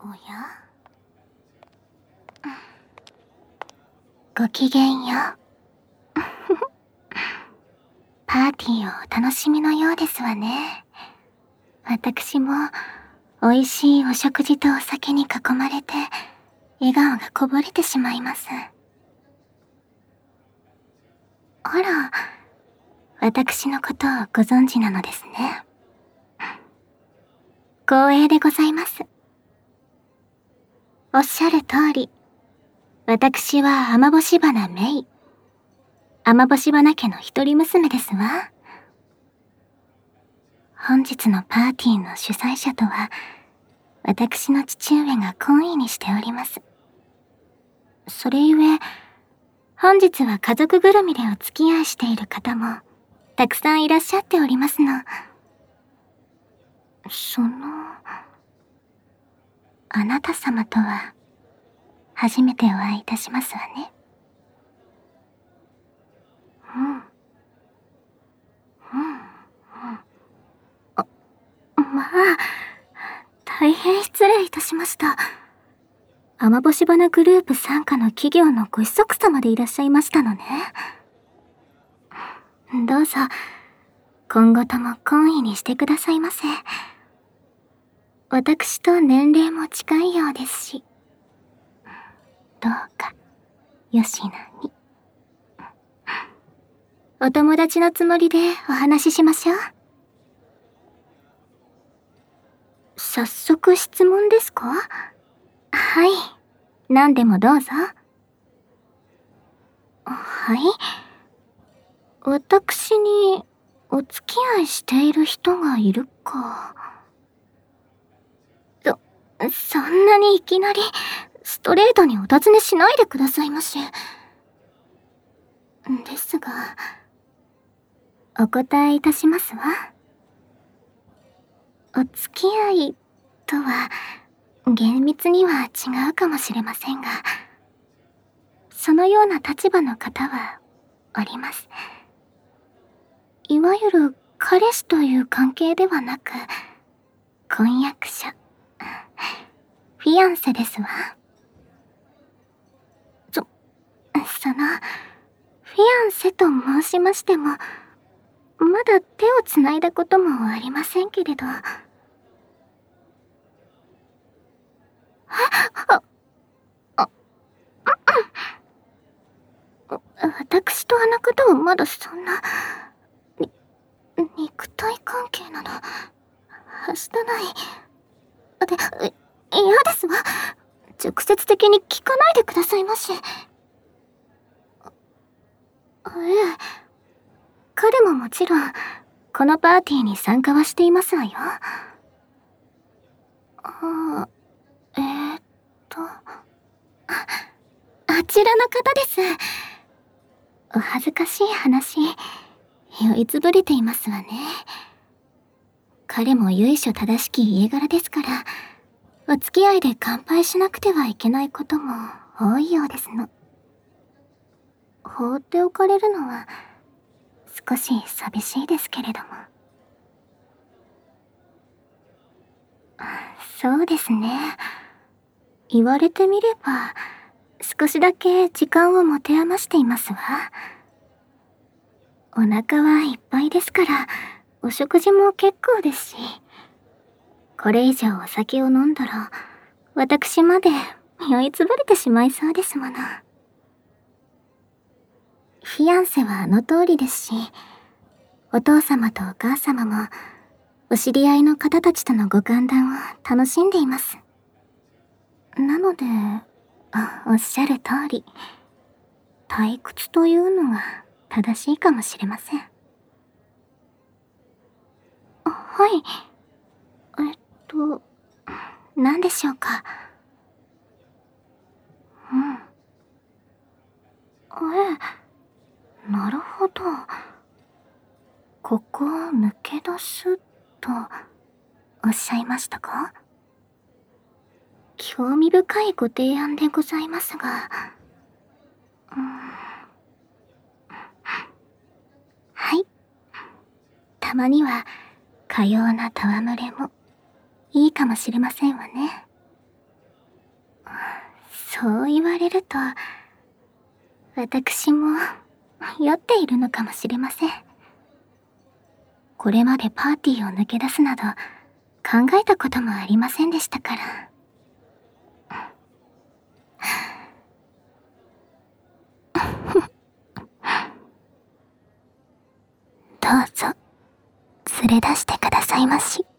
おや？ごきげんよう。パーティーをお楽しみのようですわね。私も美味しいお食事とお酒に囲まれて笑顔がこぼれてしまいます。あら、私のことをご存知なのですね。光栄でございます。おっしゃる通り、私は雨干花メイ。雨干花家の一人娘ですわ。本日のパーティーの主催者とは、私の父上が懇意にしております。それゆえ、本日は家族ぐるみでお付き合いしている方も、たくさんいらっしゃっておりますの。あなた様とは、初めてお会いいたしますわね。まあ、大変失礼いたしました。雨干花グループ傘下の企業のご子息様でいらっしゃいましたのね。どうぞ、今後とも懇意にしてくださいませ。私と年齢も近いようですし、どうか、よしなに。お友達のつもりでお話ししましょう。早速質問ですか？はい、何でもどうぞ。はい。私にお付き合いしている人がいるか。そんなにいきなりストレートにお尋ねしないでくださいまし。ですが、お答えいたしますわ。お付き合いとは厳密には違うかもしれませんが、そのような立場の方はおります。いわゆる彼氏という関係ではなく、婚約者、フィアンセですわ。そのフィアンセと申しましても、まだ手をつないだこともありませんけれど。私とあの方はまだそんな、肉体関係など、はしたない。嫌ですわ。直接的に聞かないでくださいまし。彼ももちろん、このパーティーに参加はしていますわよ。あちらの方です。お恥ずかしい話、酔いつぶれていますわね。彼も由緒正しき家柄ですから、お付き合いで乾杯しなくてはいけないことも多いようですの。放っておかれるのは少し寂しいですけれども。そうですね。言われてみれば、少しだけ時間を持て余していますわ。お腹はいっぱいですから、お食事も結構ですし、これ以上お酒を飲んだら、私まで酔いつぶれてしまいそうですもの。フィアンセはあの通りですし、お父様とお母様も、お知り合いの方たちとのご歓談を楽しんでいます。なので、おっしゃる通り、退屈というのが正しいかもしれません。はい。何でしょうか。なるほど。ここを抜け出すとおっしゃいましたか？興味深いご提案でございますが、はい。たまにはかような戯れもいいかもしれませんわね。 そう言われると、私も酔っているのかもしれません。これまでパーティーを抜け出すなど考えたこともありませんでしたから。どうぞ連れ出してくださいまし。